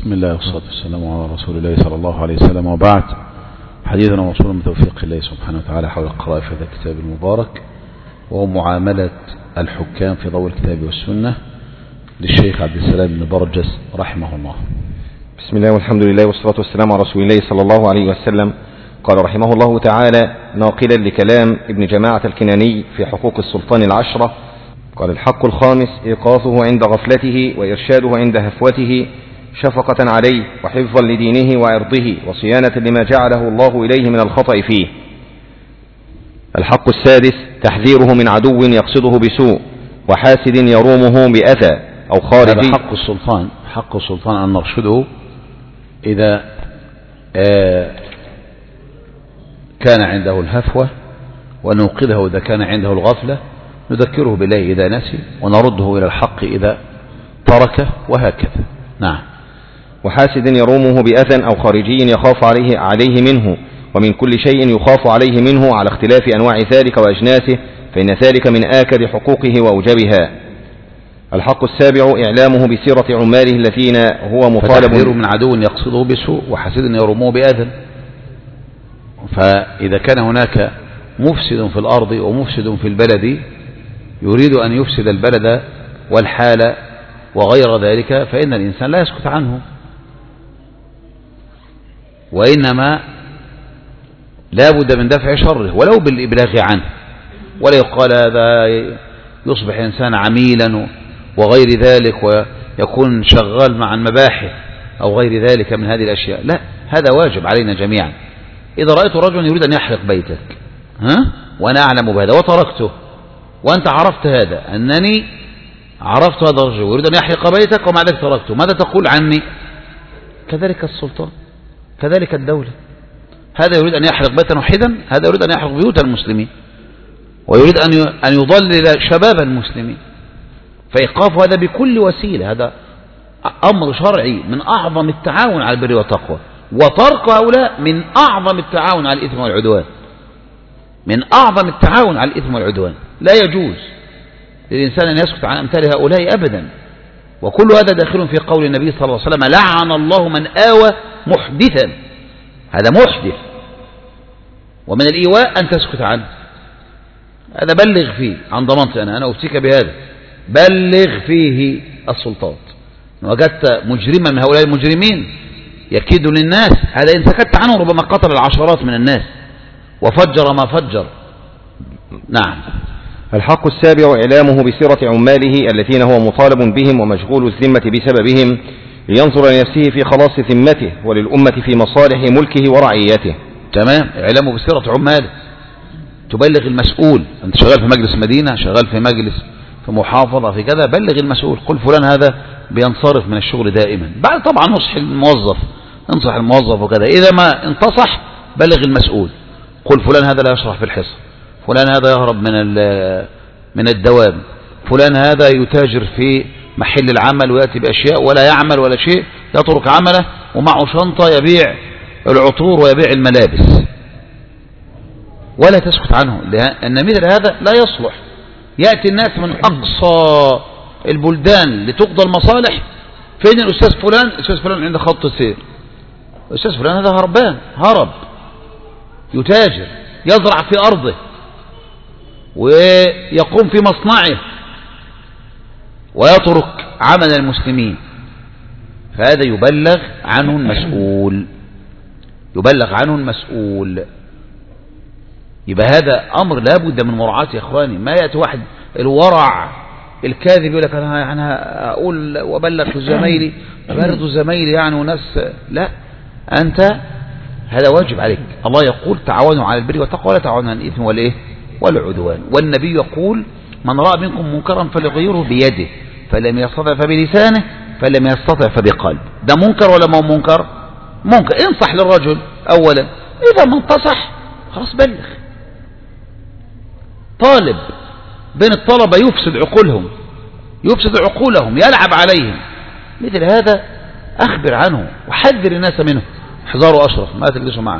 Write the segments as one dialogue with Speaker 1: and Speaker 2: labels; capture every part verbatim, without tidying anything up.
Speaker 1: بسم الله والصلاة والسلام على رسول الله صلى الله عليه وسلم، وبعد. حديثنا موصول من توفيق الله سبحانه وتعالى حول القراءة في هذا الكتاب المبارك، وهو معاملة الحكام في ضوء الكتاب والسنة للشيخ عبد السلام بن برجس رحمه الله.
Speaker 2: بسم الله والحمد لله والصلاة والسلام على رسول الله صلى الله عليه وسلم. قال رحمه الله تعالى ناقلا لكلام ابن جماعة الكناني في حقوق السلطان العشرة، قال: الحق الخامس إيقاظه عند غفلته وإرشاده عند هفوته، شفقة عليه وحفظا لدينه وعرضه وصيانة لما جعله الله إليه من الخطأ فيه. الحق السادس تحذيره من عدو يقصده بسوء وحاسد يرومه بأذى أو خارجي.
Speaker 1: هذا حق السلطان، حق السلطان أن نرشده إذا كان عنده الهفوة، ونوقظه إذا كان عنده الغفلة، نذكره بالله إذا نسي، ونرده إلى الحق إذا تركه، وهكذا. نعم.
Speaker 2: وحاسد يرومه بأذى أو خارجي يخاف عليه عليه منه، ومن كل شيء يخاف عليه منه على اختلاف أنواع ذلك وأجناسه، فإن ذلك من آكد حقوقه وأوجبها. الحق السابع إعلامه بسيرة عماله الذين هو مطالب.
Speaker 1: فتحذيره من عدو يقصده بسوء وحاسد يرومه بأذى. فإذا كان هناك مفسد في الأرض ومفسد في البلد يريد أن يفسد البلد والحال وغير ذلك، فإن الإنسان لا يسكت عنه، وإنما لا بد من دفع شره ولو بالإبلاغ عنه، ولا يقال هذا يصبح إنسان عميلا وغير ذلك ويكون شغال مع المباحث أو غير ذلك من هذه الأشياء. لا، هذا واجب علينا جميعا. إذا رأيت رجل يريد أن يحرق بيتك ها وأنا أعلم بهذا وتركته، وأنت عرفت هذا، أنني عرفت هذا الرجل يريد أن يحرق بيتك ومع ذلك تركته، ماذا تقول عني؟ كذلك السلطان، كذلك الدولة. هذا يريد أن يحرق بيتا واحدا، هذا يريد أن يحرق بيوت المسلمين، ويريد أن يضلل شباب المسلمين. فإيقاف هذا بكل وسيلة، هذا أمر شرعي من أعظم التعاون على البر والتقوى، وترك هؤلاء من أعظم التعاون على الإثم والعدوان، من أعظم التعاون على الإثم والعدوان. لا يجوز للإنسان أن يسكت عن أمثال هؤلاء أبدا. وكل هذا داخل في قول النبي صلى الله عليه وسلم: لعن الله من آوى محدثا. هذا محدث، ومن الإيواء أن تسكت عنه. هذا بلغ فيه عن ضمانتي أنا أنا أفتيك بهذا، بلغ فيه السلطات. وجدت مجرما من هؤلاء المجرمين يكيد للناس، هذا إن سكت عنه ربما قتل العشرات من الناس وفجر ما فجر. نعم.
Speaker 2: الحق السابع إعلامه بسيرة عماله الذين هو مطالب بهم ومشغول الذمة بسببهم، لينظر لنفسه في خلاص ذمته وللأمة في مصالح ملكه ورعيته.
Speaker 1: تمام. إعلامه بسيرة عماله، تبلغ المسؤول. أنت شغال في مجلس مدينة، شغال في مجلس في محافظة في كذا، بلغ المسؤول، قل فلان هذا بينصرف من الشغل دائما، بعد طبعا نصح الموظف، انصح الموظف وكذا. إذا ما انتصح بلغ المسؤول، قل فلان هذا لا يشرح في الحصة، فلان هذا يهرب من من الدوام، فلان هذا يتاجر في محل العمل ويأتي بأشياء ولا يعمل ولا شيء، يترك عمله ومعه شنطة يبيع العطور ويبيع الملابس، ولا تسكت عنه، لأن مثل هذا لا يصلح. يأتي الناس من أقصى البلدان لتقضى المصالح، فين الأستاذ فلان؟ الأستاذ فلان عند خط السير. الأستاذ فلان هذا هربان، هرب، يتاجر، يزرع في أرضه ويقوم في مصنعه ويترك عمل المسلمين، فهذا يبلغ عنه المسؤول، يبلغ عنه المسؤول. يبقى هذا أمر لا بد من مراعاته يا إخواني. ما يأتي واحد الورع الكاذب يقول لك أنا يعني أقول وأبلغ زمايلي، برضو زمايلي يعني وناس، لا، أنت هذا واجب عليك. الله يقول: تعاونوا على البر والتقوى ولا تعاونوا على الإثم والإيه والعدوان. والنبي يقول: من رأى منكم منكرا فليغيره بيده، فلم يستطع فبلسانه، فلم يستطع فبقلبه. ده منكر ولا ما هو منكر؟ منكر. انصح للرجل أولا، إذا ما انتصح خلاص بلغ. طالب بين الطلبة يفسد عقولهم، يفسد عقولهم، يلعب عليهم، مثل هذا أخبر عنه وحذر الناس منه. احذروا أشرف، ما تجلسوا معه.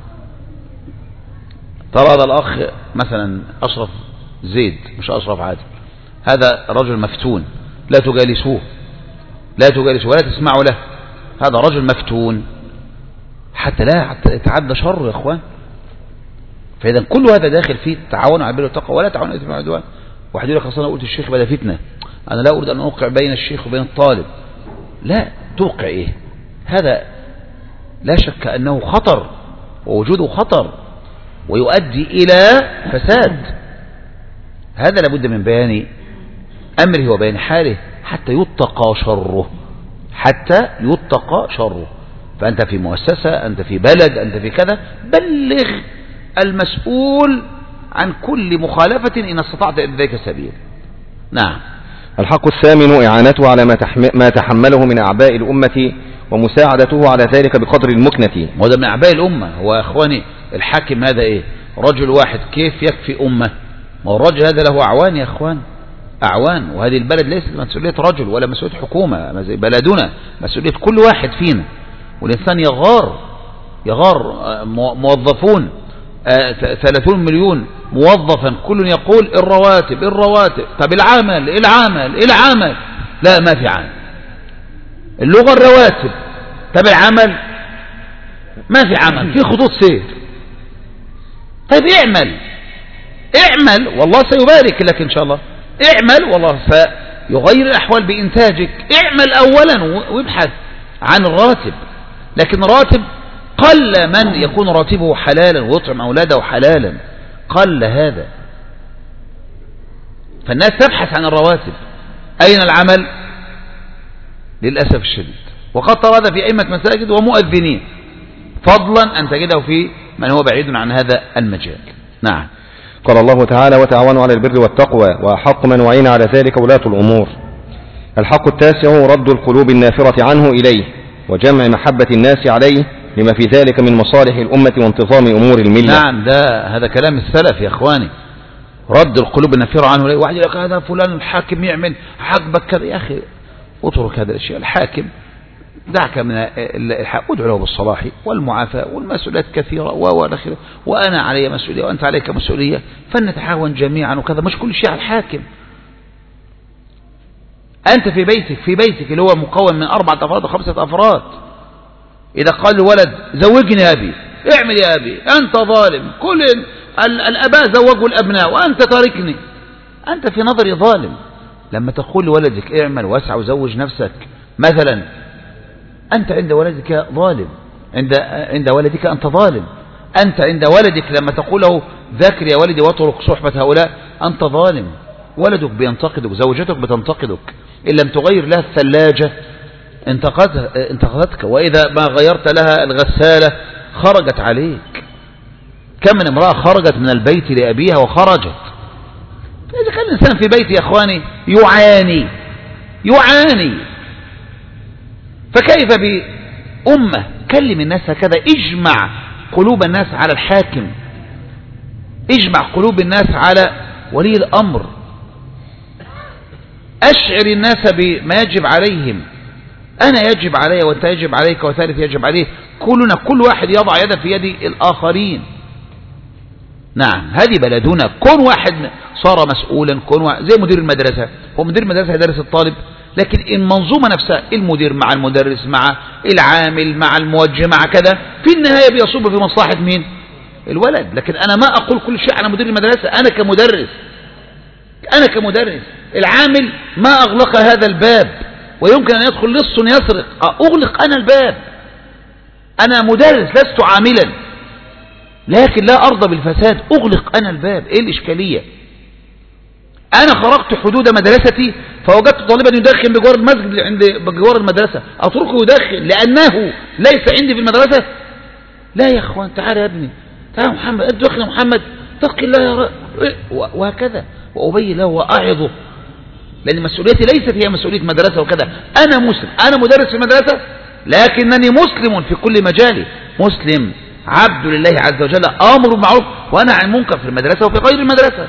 Speaker 1: ترى هذا الأخ مثلا أشرف زيد، مش أشرف عادل، هذا رجل مفتون، لا تجالسوه، لا تجالسوه ولا تسمعوا له، هذا رجل مفتون، حتى لا يتعدى شر يا اخوان. فاذا كل هذا داخل فيه تعاون على البر والتقوى ولا تعاون على الاثم والعدوان. واحد يقول لك اصل انا قلت الشيخ بدا فتنه، انا لا اريد ان اوقع بين الشيخ وبين الطالب. لا، توقع ايه؟ هذا لا شك انه خطر، ووجوده خطر ويؤدي الى فساد. هذا لابد من بيان امره وبيان حاله حتى يتقى شره، حتى يتقى شره. فأنت في مؤسسة، أنت في بلد، أنت في كذا، بلغ المسؤول عن كل مخالفة إن استطعت إلى ذلك سبيل. نعم.
Speaker 2: الحق الثامن إعانته على ما تحمله من أعباء الأمة ومساعدته على ذلك بقدر المكنة.
Speaker 1: وهذا من أعباء الأمة. هو يا أخواني الحاكم هذا إيه؟ رجل واحد كيف يكفي أمة؟ ما هو الرجل هذا له أعوان يا أخوان، أعوان. وهذه البلد ليست مسؤولية رجل ولا مسؤولية حكومة، بلدنا مسؤولية كل واحد فينا. والإنسان يغار يغار موظفون ثلاثون مليون موظفا، كل يقول الرواتب الرواتب. طب العمل العمل العمل، لا ما في عمل. اللغة الرواتب. طب العمل ما في عمل، في خطوط سير. طيب اعمل اعمل والله سيبارك لك إن شاء الله. اعمل والله سيغير الأحوال بإنتاجك. اعمل أولا وابحث عن الراتب. لكن راتب قل من يكون راتبه حلالا ويطعم أولاده حلالا، قل هذا. فالناس تبحث عن الرواتب. أين العمل؟ للأسف الشديد. وقد ترى هذا في أئمة مساجد ومؤذنين، فضلا أن تجده في من هو بعيد عن هذا المجال. نعم.
Speaker 2: قال الله تعالى وتعاونوا على البر والتقوى وأحق من وعين على ذلك ولاة الأمور. الحق التاسع رد القلوب النافرة عنه إليه وجمع محبة الناس عليه لما في ذلك من مصالح الأمة وانتظام أمور الملة.
Speaker 1: نعم، ده هذا كلام السلف يا إخواني. رد القلوب النافرة عنه إليه. واحد يقول لك هذا فلان الحاكم يعمل حقبك كذا. يا أخي اترك هذا الشيء. الحاكم دعك من الحق، ادعو له بالصلاح والمعافاة، والمسؤوليات كثيرة وآخره، وأنا علي مسؤولية وأنت عليك مسؤولية، فلنتعاون جميعا وكذا. مش كل شيء على الحاكم. أنت في بيتك في بيتك اللي هو مكون من أربعة أفراد وخمسة أفراد، إذا قال الولد زوجني يا أبي، اعمل يا أبي، أنت ظالم. كل الأباء زوجوا الأبناء وأنت تاركني، أنت في نظري ظالم. لما تقول لولدك اعمل واسع وزوج نفسك مثلا، أنت عند ولدك ظالم، عند عند ولدك أنت ظالم. أنت عند ولدك لما تقول له ذاكر يا ولدي واترك صحبة هؤلاء، أنت ظالم. ولدك بينتقدك، زوجتك بتنتقدك، إن لم تغير لها الثلاجة انتقدتك، وإذا ما غيرت لها الغسالة خرجت عليك. كم من امرأة خرجت من البيت لأبيها وخرجت. إذا كان الإنسان في بيت يا أخواني يعاني يعاني فكيف بأمة؟ كلم الناس هكذا، اجمع قلوب الناس على الحاكم، اجمع قلوب الناس على ولي الأمر، أشعر الناس بما يجب عليهم. أنا يجب علي وأنت يجب عليك وثالث يجب عليه، كلنا كل واحد يضع يده في يد الآخرين. نعم، هذه بلدنا. كون واحد صار مسؤولا، كون واحد زي مدير المدرسة. هو مدير المدرسة يدرس الطالب، لكن المنظومة نفسها، المدير مع المدرس مع العامل مع الموجه مع كذا، في النهاية بيصب في مصلحة مين؟ الولد. لكن أنا ما أقول كل شيء على مدير المدرسة. أنا كمدرس أنا كمدرس العامل ما أغلق هذا الباب، ويمكن أن يدخل لص يسرق، أغلق أنا الباب. أنا مدرس لست عاملا، لكن لا أرضى بالفساد، أغلق أنا الباب. إيه الإشكالية؟ أنا خرقت حدود مدرستي فوجدت طالبا يدخن بجوار المسجد عند بجوار المدرسة، أتركه يدخن لأنه ليس عندي في المدرسة؟ لا يا أخوان، تعال يا ابني، تعال يا محمد، أنت دخن يا محمد، اتق الله يا رب، وهكذا. وأبين له وأعظه، لأن مسؤوليتي ليست هي مسؤولية مدرسة وكذا. أنا مسلم، أنا مدرس في المدرسة، لكنني مسلم في كل مجالي، مسلم عبد لله عز وجل، آمر بالمعروف وأنهى عن المنكر في المدرسة وفي غير المدرسة.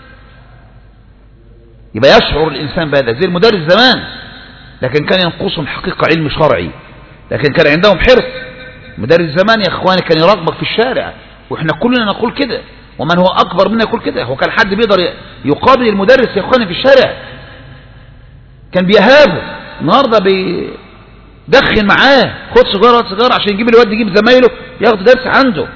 Speaker 1: يبقى يشعر الإنسان بهذا. زي المدرس زمان، لكن كان ينقصهم حقيقة علم شرعي، لكن كان عندهم حرص. مدرس زمان يا إخواني كان يراقبك في الشارع، وإحنا كلنا نقول كده، ومن هو أكبر منا يقول كده. هو كان حد بيقدر يقابل المدرس يا إخواني في الشارع؟ كان بيهابه. النهاردة بي دخن معاه، خد سيجارة هات سيجارة عشان يجيب الواد يجيب زمايله ياخد درس عنده.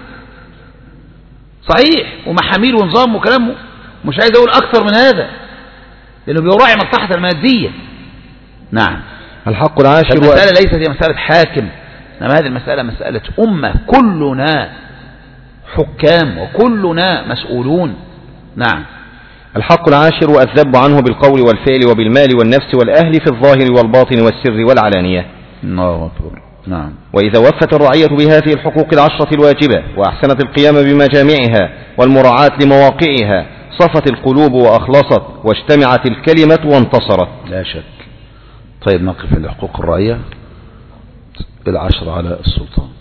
Speaker 1: صحيح، ومحاميل ونظام وكلامه، مش عايز اقول اكثر من هذا لانه بيراعي مصلحة المادية. نعم.
Speaker 2: الحق العاشر.
Speaker 1: المسألة ليست هي مسألة حاكم، انما هذه المسألة مسألة أمة، كلنا حكام وكلنا مسؤولون. نعم.
Speaker 2: الحق العاشر الذب عنه بالقول والفعل وبالمال والنفس والأهل في الظاهر والباطن والسر والعلانية.
Speaker 1: نعم.
Speaker 2: وإذا وفت الرعية بهذه الحقوق العشرة الواجبة وأحسنت القيام بمجامعها والمراعاة لمواقعها صفت القلوب وأخلصت واجتمعت الكلمة وانتصرت.
Speaker 1: لا شك. طيب نقف الحقوق الرعية العشرة على السلطان.